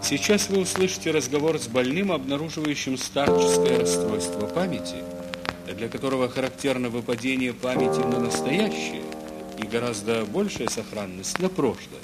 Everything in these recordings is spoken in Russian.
Сейчас вы услышите разговор с больным, обнаруживающим старческое расстройство памяти, для которого характерно выпадение памяти на настоящее и гораздо большая сохранность на прошлое.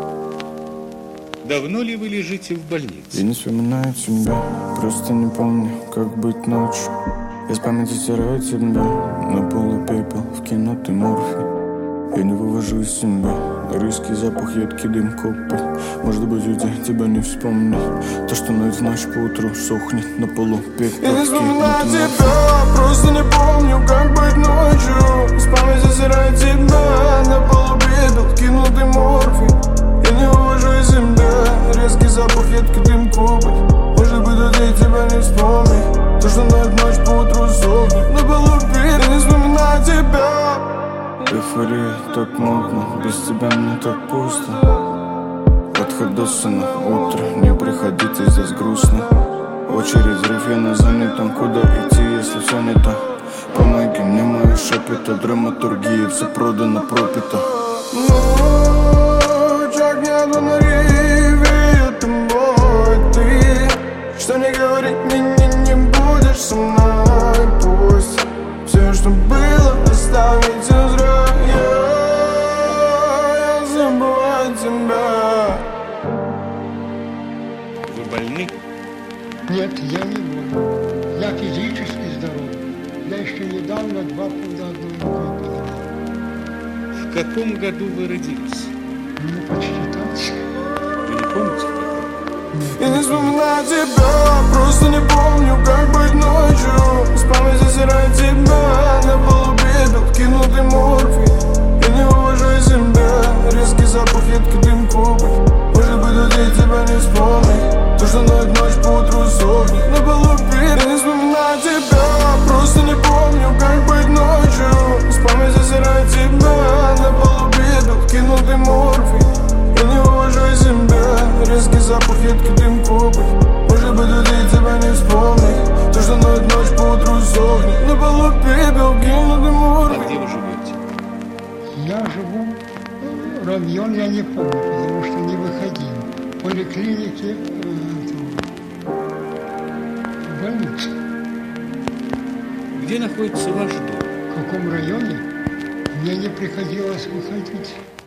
Давно ли вы лежите в больнице? Я не вспоминаю тебя, просто не помню, как быть ночью. Я с памяти стираю тебя, на полу пепел, в кино ты морфий. Я не вывожу из себя резкий запах, едкий дым, копоть. Может быть, уйти, тебя не вспомнить. То, что ночь в ночь поутру сохнет на полу пепел. Я не вспоминаю тебя, просто не помню, как быть ночью. С памяти стираю тебя, на полу пепел, кинутый морфий. Я не вывожу из себя резкий запах, едкий дым, копоть. Может быть, уйти, тебя не вспомнить. То, что ночь поутру сохнет на полу пепел. Я не вспоминаю тебя. Эйфория так модно, без тебя мне так пусто. От Ходосана утро, не приходите, здесь грустно. Очередь, взрыв, я на занятом, куда идти, если все не так? Помоги мне, мои шепоты, драматургия, все продано, пропито. Ночь, огня на реве, это мой ты. Что не говори, не будешь со мной. Пусть все, что было, оставить зря. Я забываю тебя. Вы больны? Нет, я не болен. Я физически здоров. Я еще недавно 2 пуда одной рукой поднял. В каком году вы родились? Ну, почти так. Вы не помните? Я не вспоминаю тебя, просто не помню, как быть ночью. С памяти стираю тебя, на полу пепел, кинутый морфий. Я не вывожу из себя резкий запах, едкий дым, копоть. Может быть, уйти, тебя не вспомнить. То, что ночь поутру сохнет на полу пепел. Я не вспоминаю тебя, просто не помню, как быть ночью. С памяти стираю тебя, на полу пепел, кинутый морфий. Я не вывожу из себя резкий запах, едкий дым, копоть. Может быть, уйти, тебя не вспомнить. То, что ночь поутру сохнет на полу пепел, кинутый морфий. А где вы живете? Я живу, район я не помню, потому что не выходил. В поликлинике, в больнице. Где находится ваш дом? В каком районе? Мне не приходилось выходить.